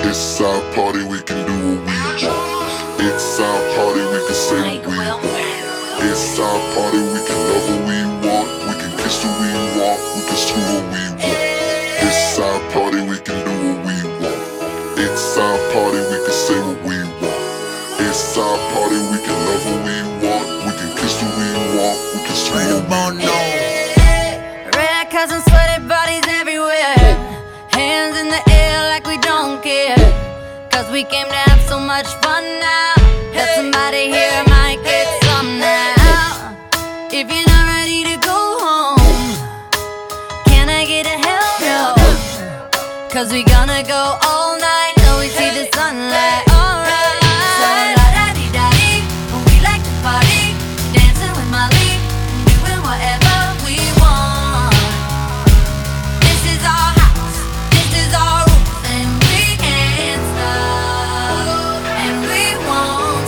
It's our party, we can do what we want. It's our party, we can say what we want. It's our party, we can love what we want. We can kiss who we want, we can screw what we want. It's our party, we can do what we want. It's our party, we can say what we want. It's our party, we can love what we want. We can kiss who we want, we can screw what we want. Red cousins, sweaty bodies everywhere. Hands in the air like we don't care. Cause we came to have so much fun now that somebody here might get some now. If you're not ready to go home, can I get a hell no? Cause we gonna go all night till we see the sunlight. Alright. So la-da-dee-da-dee, we like to party, dancing with Molly, doing whatever we want. This is our house, this is our rules, and we can't stop, and we won't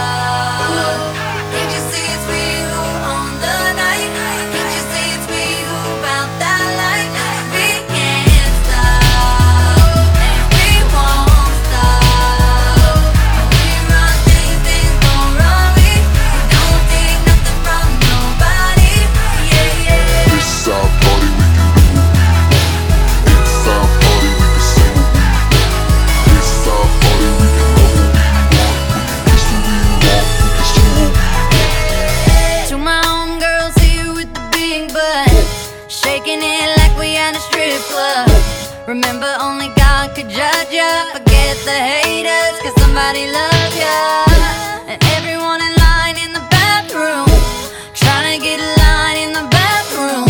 stop. Can't you see it's we who own the night? Can't you see it's we who found that light? We can't stop, and we won't stop. We run things, things gon' run we. We don't take nothing from nobody. Yeah, yeah. It's our party, we can do what we want. It's our party, we can say what we want. It's our party, we can love what we want. We can kiss who we want, we can screw what we want. To my homegirls here with the big butt, shaking it like we at a strip club. Remember, only God could judge ya. Forget the haters, cause somebody loves ya. And everyone in line in the bathroom, trying to get a line in the bathroom.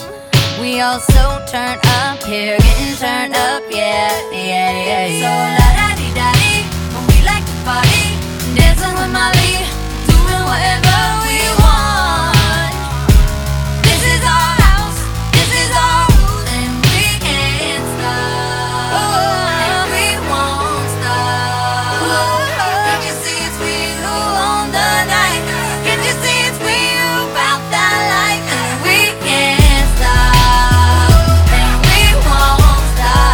We all so turned up here, getting turned up, yeah, yeah, yeah, yeah. So la-da-dee-da-dee, we like to party, dancing with Molly, doing whatever we want. This is our house, this is our rules, and we can't stop, and we won't stop. Can't you see it's we who own the night? Can't you see it's we who found that light? And we can't stop, and we won't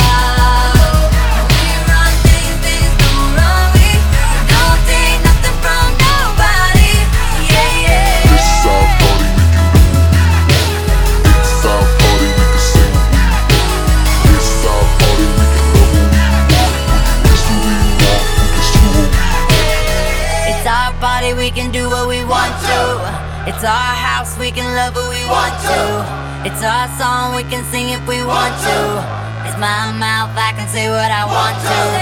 stop. We run things, things don't run we. Don't take nothing from nobody. Yeah, yeah. It's our party, we can do what we want. It's our party, we can say what we want. It's our party, we can love what we want. We can kiss who we want, we can screw what we want. It's our party, we can do what we want to. It's our house, we can love who we want to. It's our song, we can sing if we want to. It's my mouth, I can say what I want to.